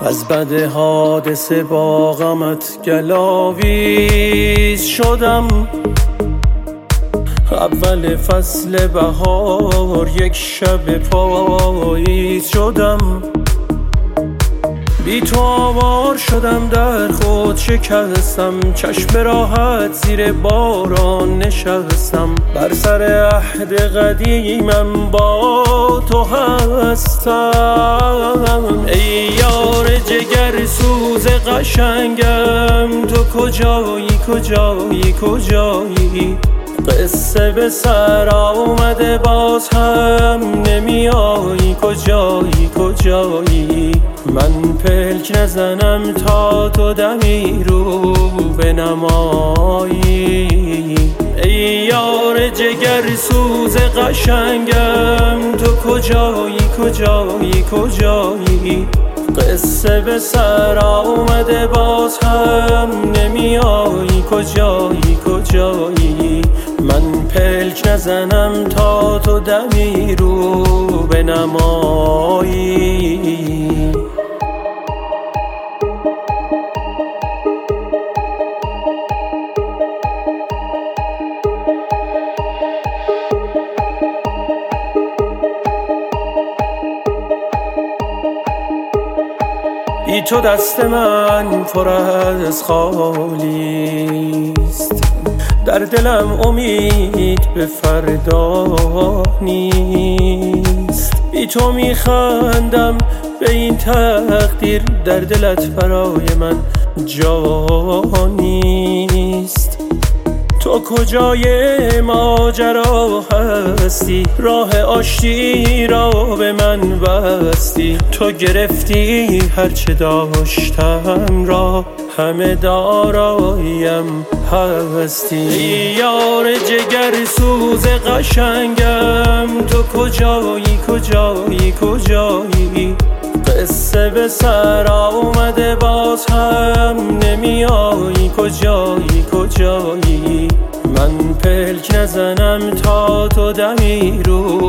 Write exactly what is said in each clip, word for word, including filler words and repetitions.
از بد حادثه با غمت گلاویز شدم. اول فصل بهار یک شب پاییز شدم. بی تو آوار شدم، در خود شکستم، چشم راحت زیر باران نشستم. بر سر عهد قدیمم با تو هستم. ای یار جگر سوز قشنگم، تو کجایی کجایی کجایی؟ قصه به سر آمده باز هم نمیایی، کجایی کجایی؟ من پلک نزنم تا تو دمی رو بنمایی. ای یار جگر سوز قشنگم، تو کجایی کجایی کجایی؟ قصه به سر آمده باز هم نمیایی، کجایی کجایی؟ من پلک نزنم تا تو دمی رو بنمایی. بی تو دست من پر از خالیست، در دلم امید به فردا نیست. بی تو میخندم به این تقدیر، در دلت برای من جا نیست. تو کجای ماجرا هستی؟ راه آشتی را به من بستی. تو گرفتی هرچه داشتم را، همه داراییم هستی. ای یار جگر سوز قشنگم، تو کجایی کجایی کجایی؟ قصه به سر آمده باز هم نمیایی، کجایی کجایی؟ من پلک نزنم تا تو دمی رو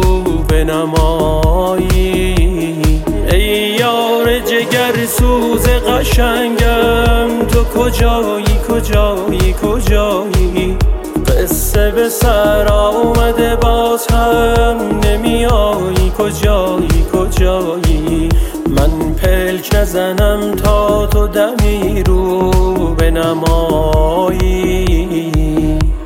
بنمایی. ای یار جگر سوز قشنگم، تو کجایی کجایی کجایی؟ قصه به سر آمده باز هم نمیایی، کجایی کجایی؟ من پلک نزنم تا تو دمی رو بنمایی.